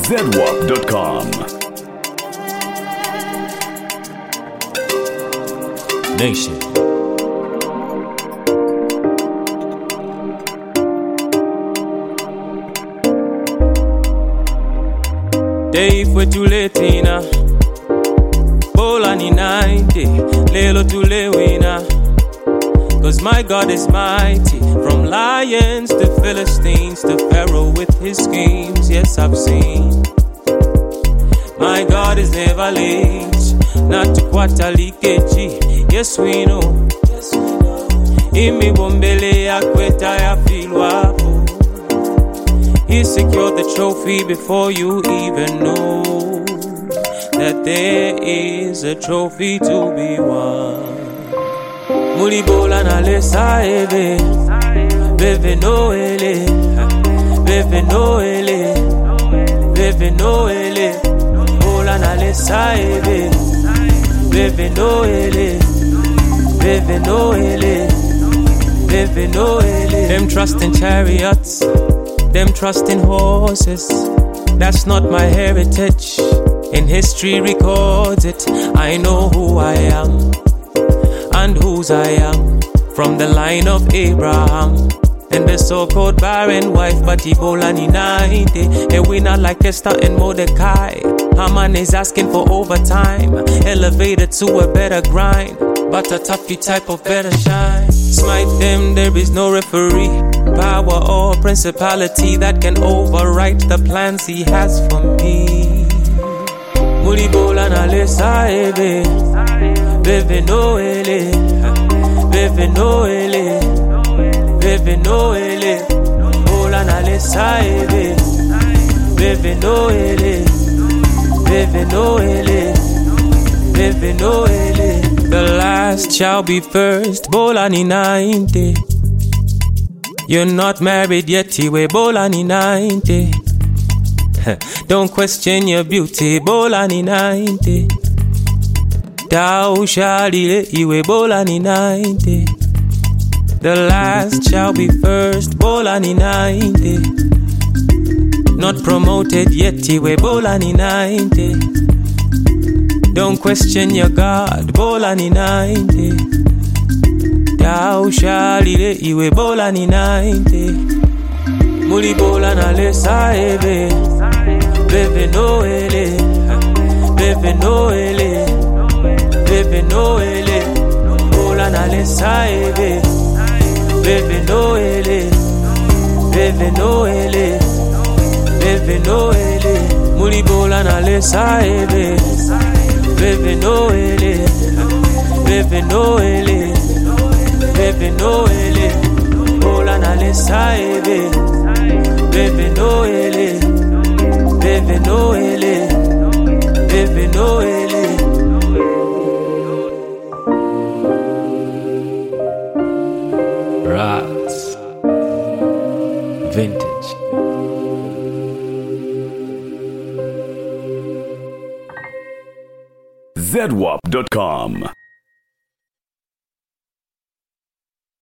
ZWAP.com. Nation. Day for tuletina Bola ni 90 Lelo tulewina. Cause my God is mighty. From lions to Philistines to Pharaoh with his schemes. Yes, I've seen. My God is never late. Not to kwatalikeji. Yes, we know. Imi bombele ya kweta ya filwapo. He secured the trophy before you even know that there is a trophy to be won. Mulibola na lesa ebe, bebe noele, bebe noele, bebe noele. Bola na lesa ebe, bebe noele, bebe noele, bebe noele. Them trust in chariots, them trust in horses. That's not my heritage. In history records it. I know who I am and whose I am. From the line of Abraham and the so-called barren wife, but Ebola ni 90. A winner like Esther and Mordecai. Haman is asking for overtime, elevated to a better grind, but a toughy type of better shine. Smite them, there is no referee, power or principality that can overwrite the plans he has for me. Mulibola na lesa ebe, bebe noele, bebe noele, bebe noele. Bola na lesa ebe, bebe noele, bebe noele, bebe noele. The last shall be first. Bola ni 90. You're not married yet, iwe bola ni 90. Don't question your beauty, bola ni 90. Thou shalt eat, iwe bola ni 90. The last shall be first, bola ni 90. Not promoted yet, iwe bola ni 90. Don't question your God, bola ni 90. Thou shalt eat, iwe bola ni 90. Mulibola na lesa ebe, bebe noele, bebe noele, bebe noele. Bola na lesa ebe, bebe noele, bebe noele, bebe noele. Mulibola na lesa ebe, bebe noele, bebe noele, bebe noele. Bola na lesa ebe, bebe noele, bebe noele, bebe noele. Rats Vintage. ZWAP.com.